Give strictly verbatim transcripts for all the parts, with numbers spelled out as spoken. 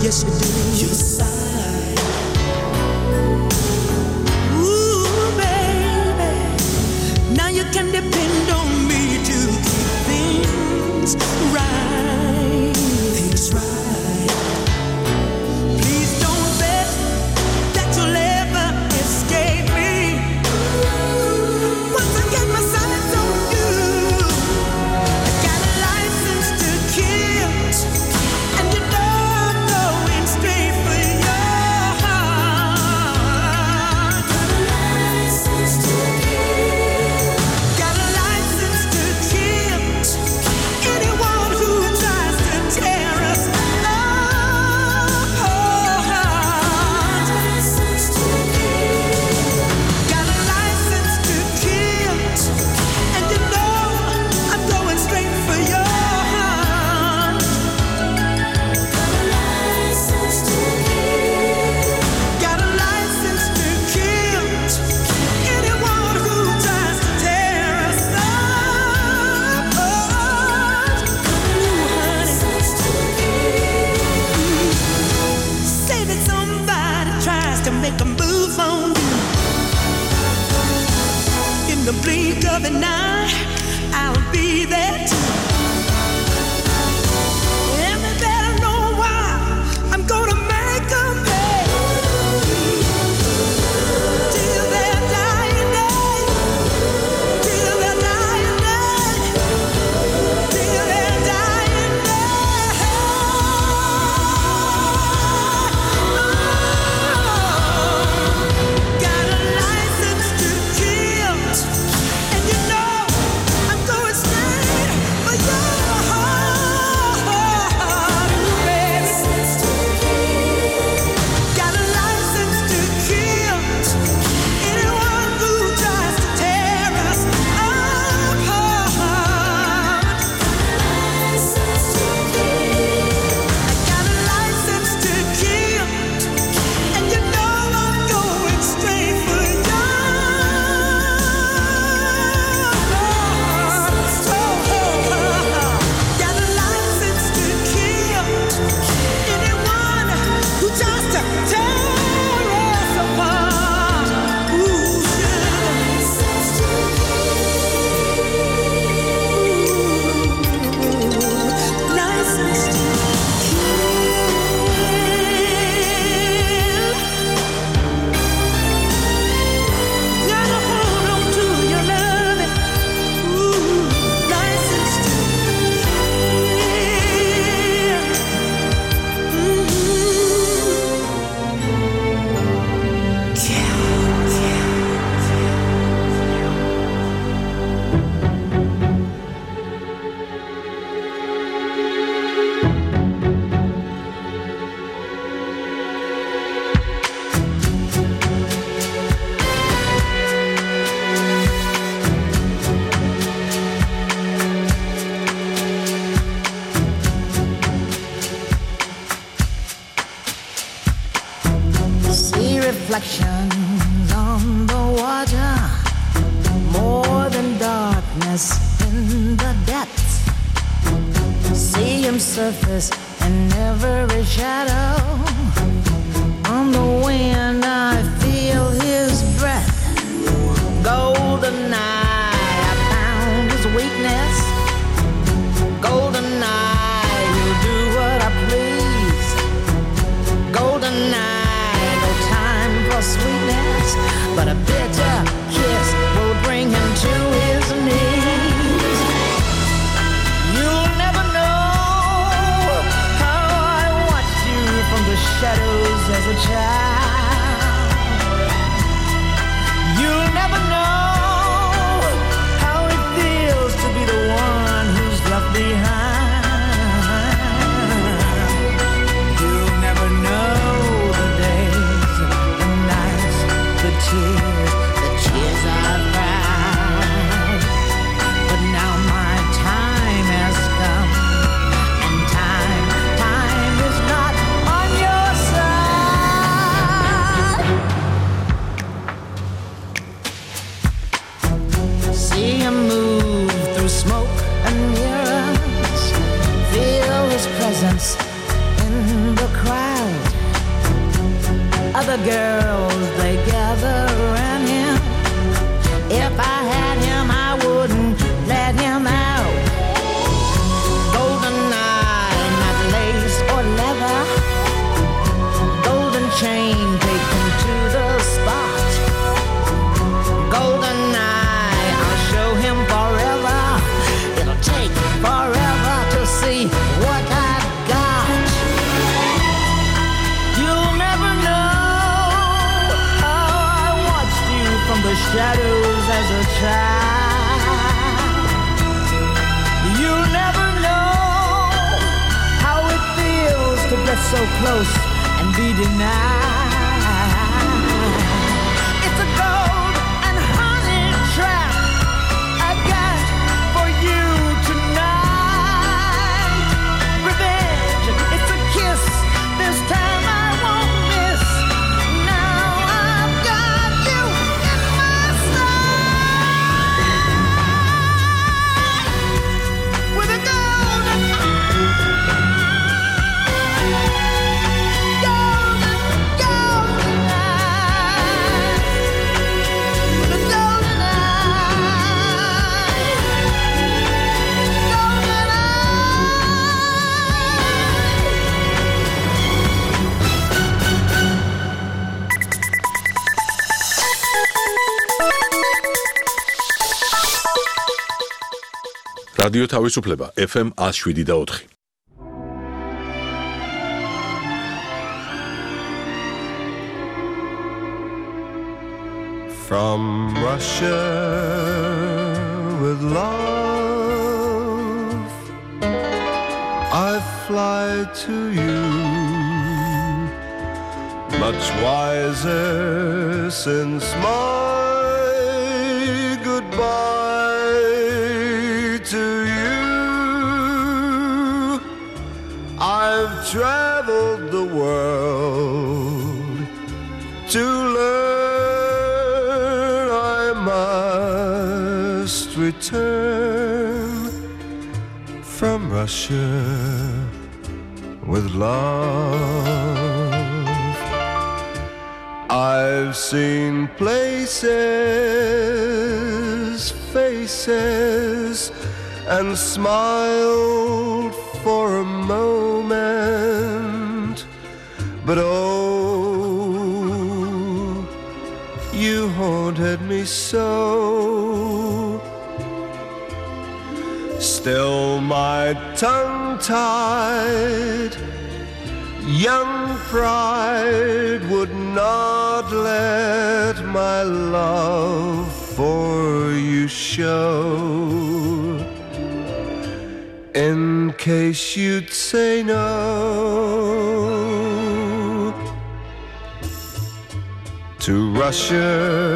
yes you do. You sigh. Ooh, baby, now you can depend on me to keep things right. Things right. Please don't bet that you'll ever escape me. Once I get my sights on you, I got a license to kill, and you know I'm going straight for your heart. Got a license to kill. Got a license to kill anyone who tries to tear us apart. License to kill. Got a license to kill, and you know I'm going straight for your heart. Got a license to kill. Got a license to kill anyone who tries to tear us apart. Ooh, honey. Say that somebody tries to make a move on you. In the blink of an eye, I'll be there too. And they better know why I'm gonna make them pay. Till their dying day. Till their dying day. Till their dying day. Got a license to kill, and you know I'm going straight for your heart, baby. Got a license to kill anyone who tries to tear us apart. I got a license to kill, and you know I'm going straight for your heart. Got a license to kill anyone who tries to tear us apart. Ooh, license to kill. Gotta hold on to your loving. Ooh, license to See reflections on the water, more than darkness in the depths. See him surface in every shadow. On the wind I feel his breath. Golden eye, I found his weakness. Golden eye, he'll do what I please. Golden eye, no time for sweetness, but a bitter kiss will bring him to his knees. You'll never know how I watched you from the shadows as a child. You'll never know how it feels to be the one who's left behind. You'll never know the days, the nights, the tears, the tears I've cried. But now my time has come, and time, time is not on your side. the girls, they gather around him. If I had him, I wouldn't let him out. Golden eye, not lace or leather. Golden chain, take him to the spot. Golden eye, I'll show him forever. It'll take forever to see what I've got. You'll never know how I watched you from the shadows as a child. You'll never know how it feels to get so close and be denied. It's a gold and honey trap I got for you tonight. Revenge, it's a kiss. This time I won't miss. Now I've got you in my sight. With a golden რადიო თავისუფლება F M one oh seven და four. From Russia with love I fly to you, much wiser since my goodbye to you. I've traveled the world to learn I must return from Russia with love. I've seen places, faces, and smiled for a moment, but oh, you haunted me so. Still my tongue-tied young pride would not let my love for you show, in case you'd say no. To Russia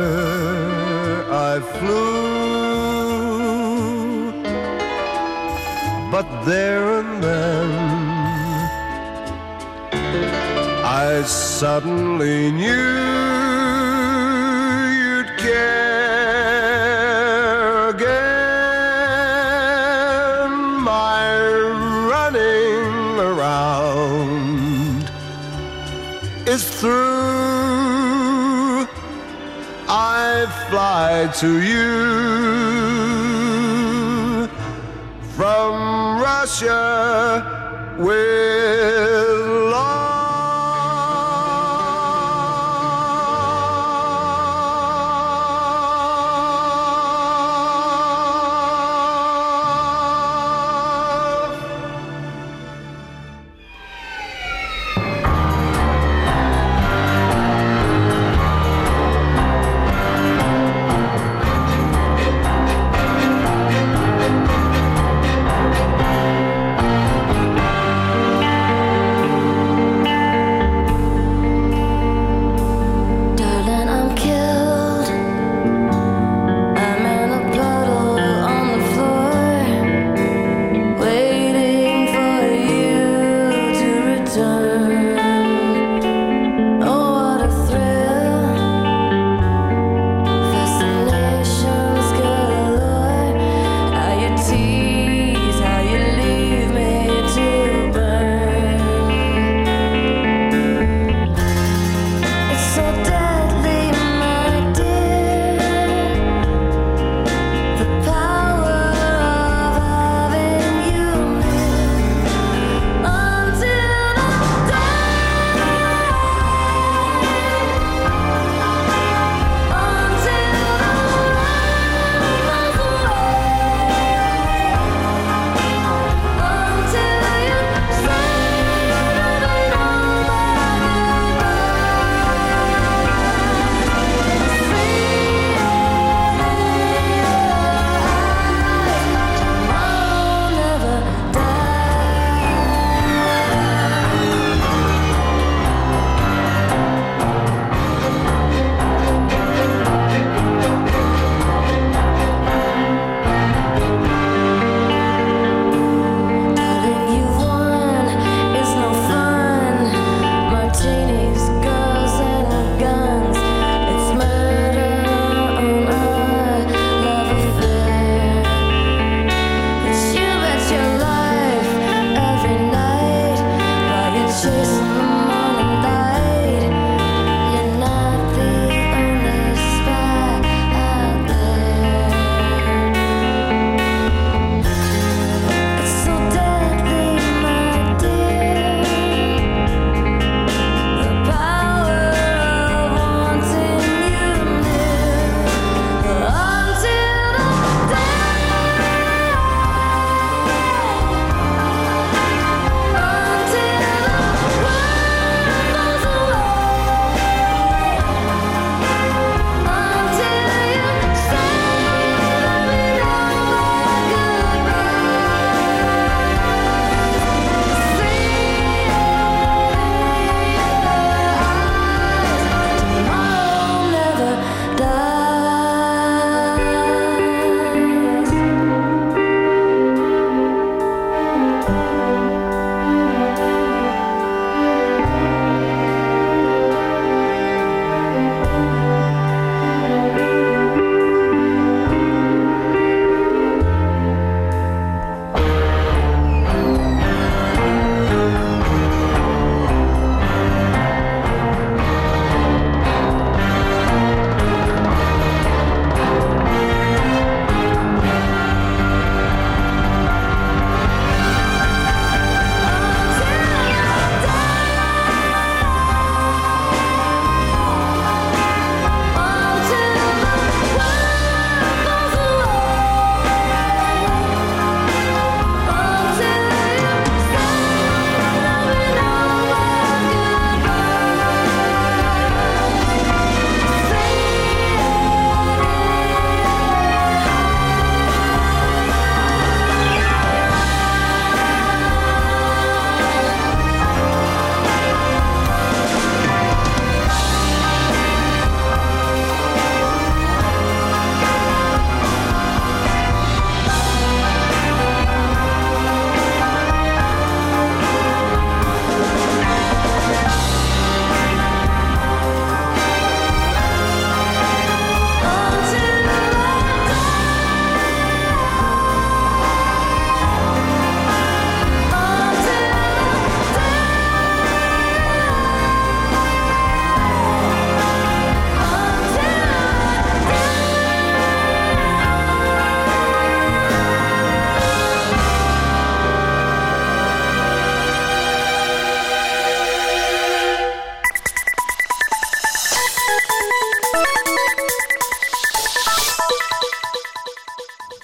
I flew, but there and then I suddenly knew you'd care again. My running around is through. I fly to you from Russia with love.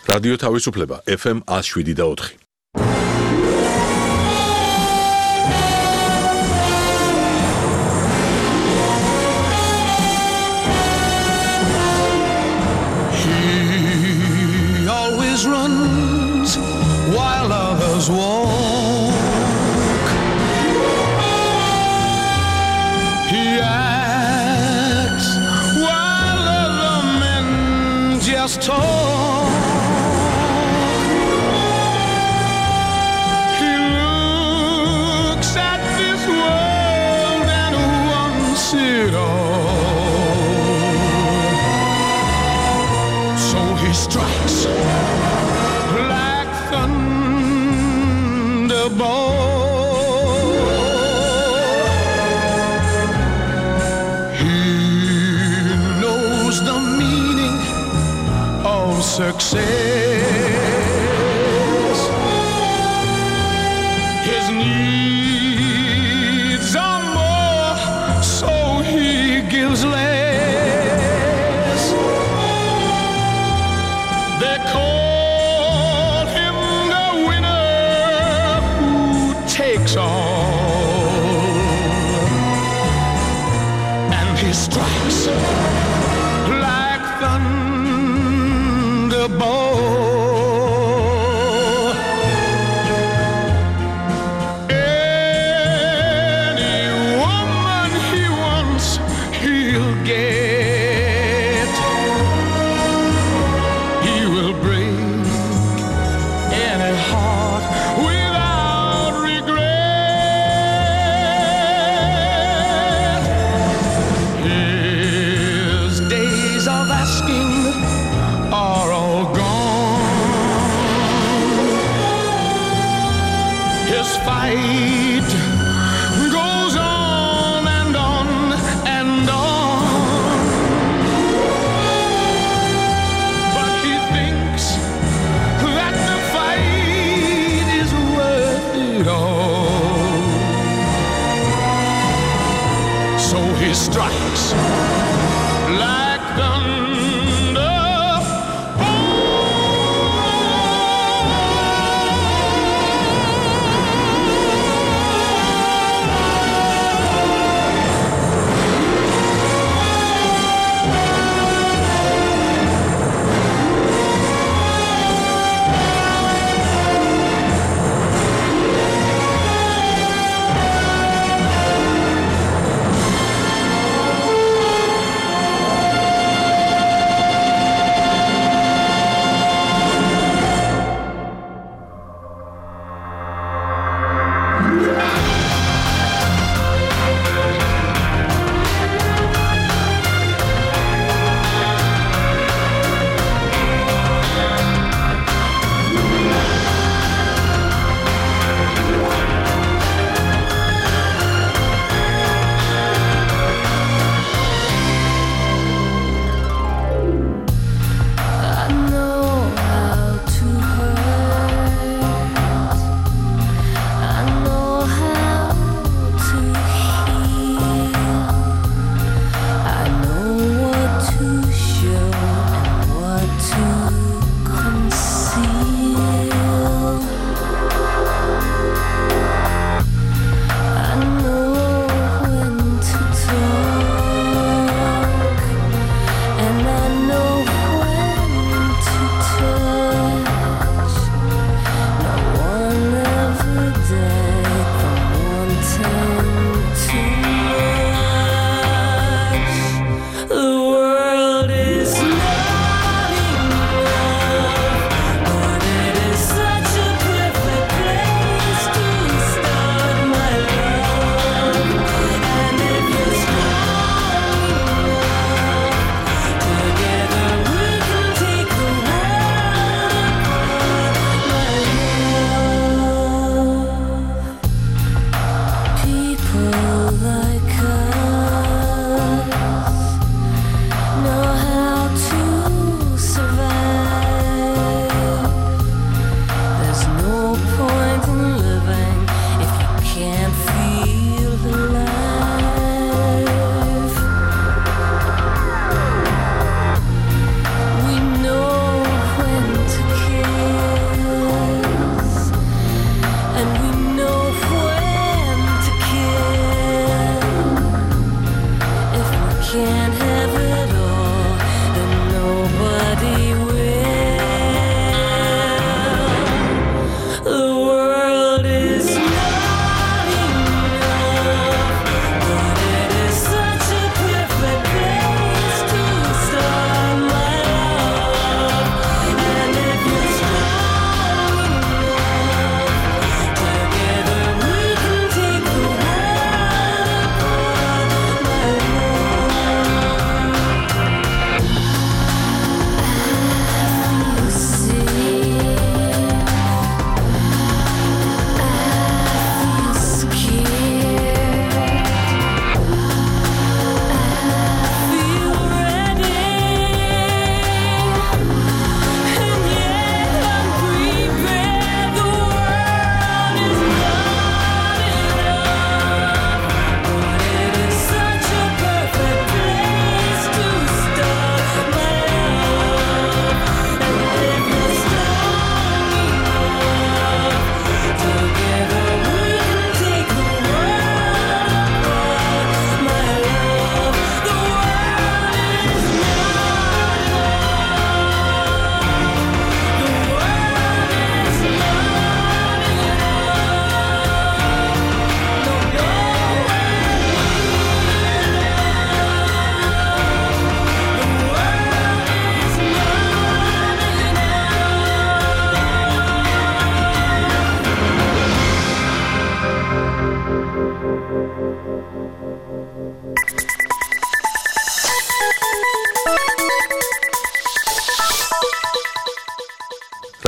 რადიო თავისუფლება ეფ ემ one oh seven და four. He always runs while others walk. He acts while other men just talk. He looks at this world and wants it all. So he strikes like thunderbolt. He knows the meaning of success. His needs are more, so he gives less. They call him the winner who takes all, and he strikes like thunderbolt. Any woman he wants, he'll get. He will break any heart without regret. His days of asking are all gone. His fight goes on and on and on. But he thinks that the fight is worth it all. So he strikes like thunder.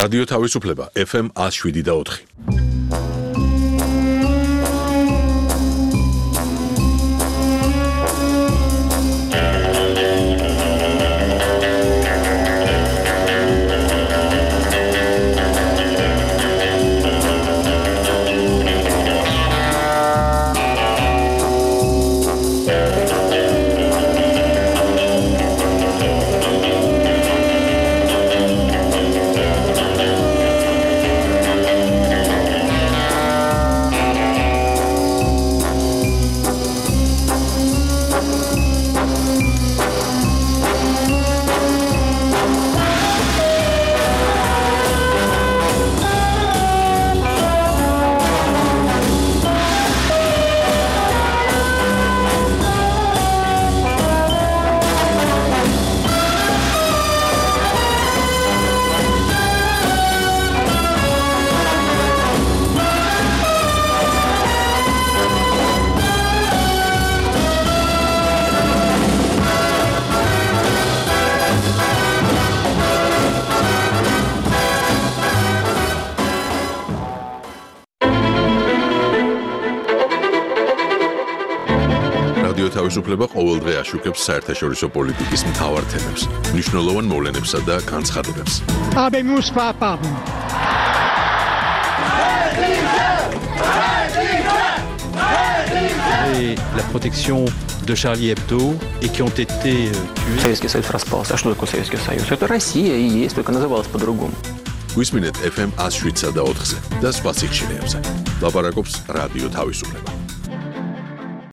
რადიო თავისუფლება ეფ ემ one oh seven და four. თავისუფლება ყოველდღე აშუქებს საერთაშორისო პოლიტიკის მთავარ თემებს, მნიშვნელოვან მოვლენებსა და განცხადებებს. Habemus papam. Et la protection de Charlie Hebdo et qui ont été tués. Советский Союз распался. А что такое Советский Союз? Это Россия и есть, только называлась по-другому. გვისმინეთ ეფ ემ one oh seven და four-ზე და სხვა სიხშირეებზე. ლაპარაკობს რადიო თავისუფლება.